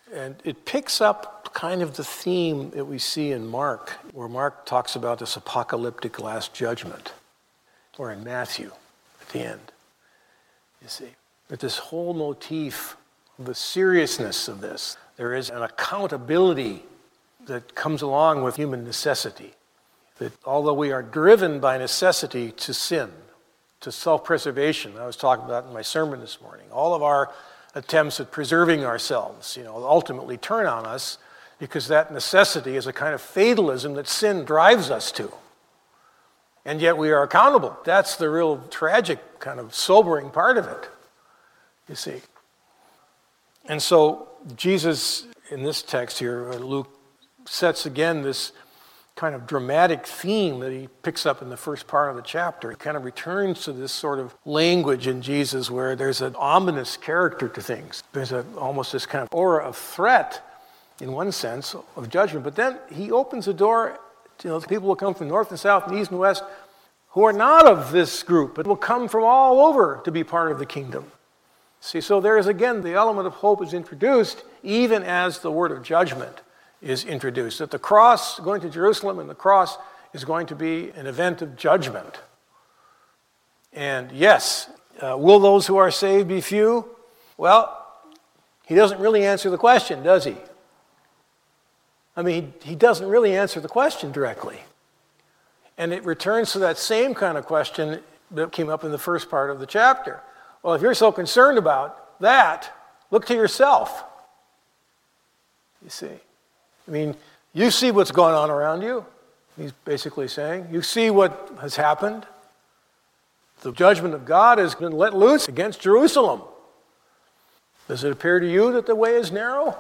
And it picks up kind of the theme that we see in Mark, where Mark talks about this apocalyptic last judgment, or in Matthew at the end. You see, that this whole motif of the seriousness of this, there is an accountability that comes along with human necessity. That although we are driven by necessity to sin, to self-preservation, I was talking about in my sermon this morning, all of our attempts at preserving ourselves, ultimately turn on us because that necessity is a kind of fatalism that sin drives us to. And yet we are accountable. That's the real tragic, kind of sobering part of it, you see. And so Jesus, in this text here, Luke, sets again this kind of dramatic theme that he picks up in the first part of the chapter. He kind of returns to this sort of language in Jesus where there's an ominous character to things. There's almost this kind of aura of threat, in one sense, of judgment. But then he opens the door to people will come from north and south and east and west who are not of this group, but will come from all over to be part of the kingdom. See, so there is again the element of hope is introduced even as the word of judgment is introduced. That the cross, going to Jerusalem and the cross is going to be an event of judgment. And yes, will those who are saved be few? Well, he doesn't really answer the question, does he? I mean, he doesn't really answer the question directly. And it returns to that same kind of question that came up in the first part of the chapter. Well, if you're so concerned about that, look to yourself. You see. I mean, you see what's going on around you, he's basically saying. You see what has happened. The judgment of God has been let loose against Jerusalem. Does it appear to you that the way is narrow?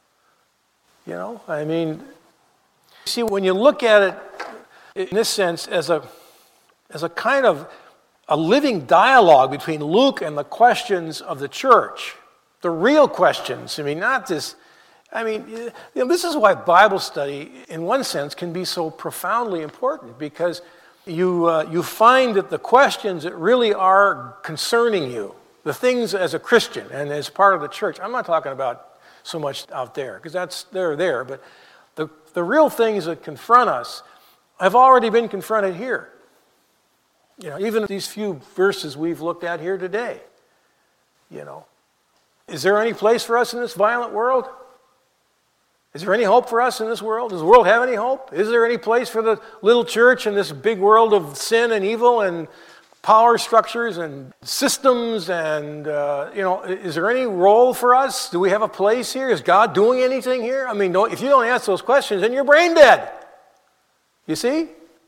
I mean, see, when you look at it in this sense as a kind of a living dialogue between Luke and the questions of the church, the real questions, not this. This is why Bible study, in one sense, can be so profoundly important, because you find that the questions that really are concerning you, the things as a Christian and as part of the church, I'm not talking about so much out there, because they're there, but the real things that confront us have already been confronted here. Even these few verses we've looked at here today. Is there any place for us in this violent world? Is there any hope for us in this world? Does the world have any hope? Is there any place for the little church in this big world of sin and evil and power structures and systems and, is there any role for us? Do we have a place here? Is God doing anything here? If you don't ask those questions, then you're brain dead. You see?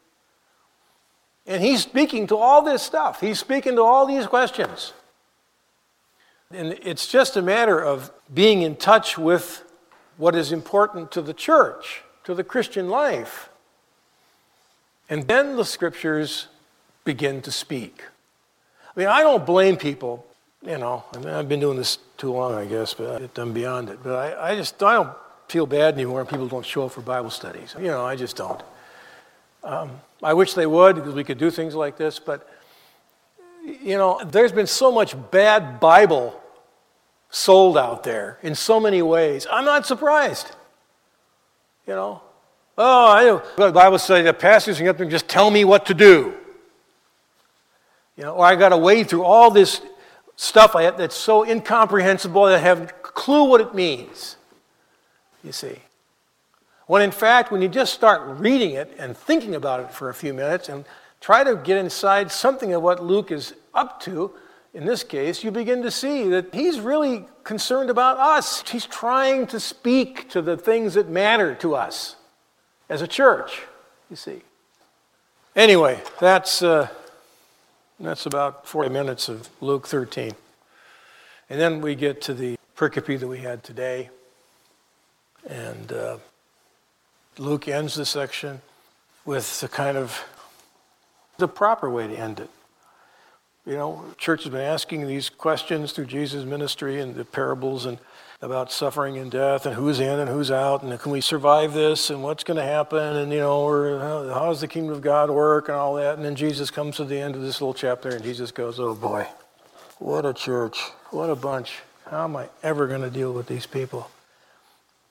And he's speaking to all this stuff. He's speaking to all these questions. And it's just a matter of being in touch with what is important to the church, to the Christian life. And then the scriptures begin to speak. I don't blame people, I've been doing this too long, I guess, but I'm beyond it. But I don't feel bad anymore when people don't show up for Bible studies. I just don't. I wish they would, because we could do things like this, but, there's been so much bad Bible sold out there in so many ways. I'm not surprised. I know. The Bible study, the pastors can get them just tell me what to do. Or I got to wade through all this stuff that's so incomprehensible that I have a clue what it means. You see. When in fact, when you just start reading it and thinking about it for a few minutes and try to get inside something of what Luke is up to, in this case, you begin to see that he's really concerned about us. He's trying to speak to the things that matter to us as a church, you see. Anyway, that's about 40 minutes of Luke 13. And then we get to the pericope that we had today. And Luke ends the section with the proper way to end it. Church has been asking these questions through Jesus' ministry and the parables and about suffering and death and who's in and who's out and can we survive this and what's going to happen and, how does the kingdom of God work and all that. And then Jesus comes to the end of this little chapter and Jesus goes, oh boy, what a church, what a bunch. How am I ever going to deal with these people?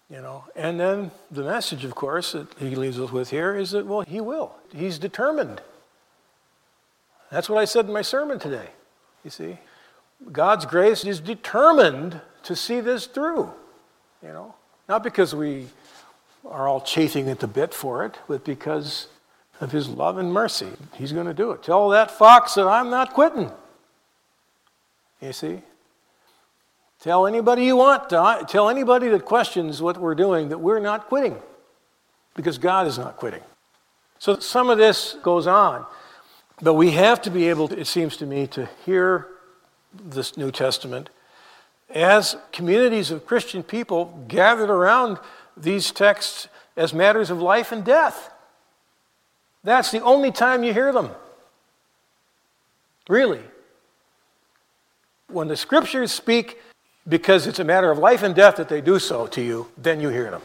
And then the message, of course, that he leaves us with here is that, well, he will. He's determined. That's what I said in my sermon today, you see. God's grace is determined to see this through, Not because we are all chafing at the bit for it, but because of his love and mercy. He's going to do it. Tell that fox that I'm not quitting. You see? Tell anybody you want to. Tell anybody that questions what we're doing that we're not quitting, because God is not quitting. So some of this goes on, but we have to be able, it seems to me, to hear this New Testament as communities of Christian people gathered around these texts as matters of life and death. That's the only time you hear them. Really. When the scriptures speak because it's a matter of life and death that they do so to you, then you hear them.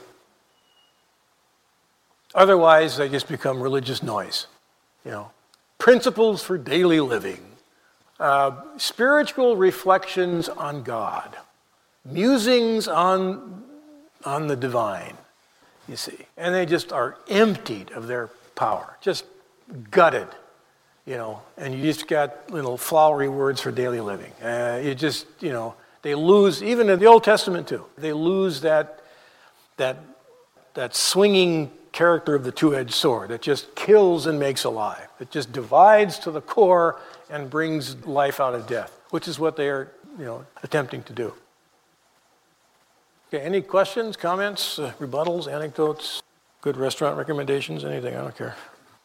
Otherwise, they just become religious noise. Principles for daily living. Spiritual reflections on God. Musings on the divine, you see. And they just are emptied of their power. Just gutted, And you just got little flowery words for daily living. They lose, even in the Old Testament too, they lose that swinging character of the two-edged sword. It just kills and makes alive. It just divides to the core and brings life out of death, which is what they are, attempting to do. Okay, any questions, comments, rebuttals, anecdotes, good restaurant recommendations, anything? I don't care.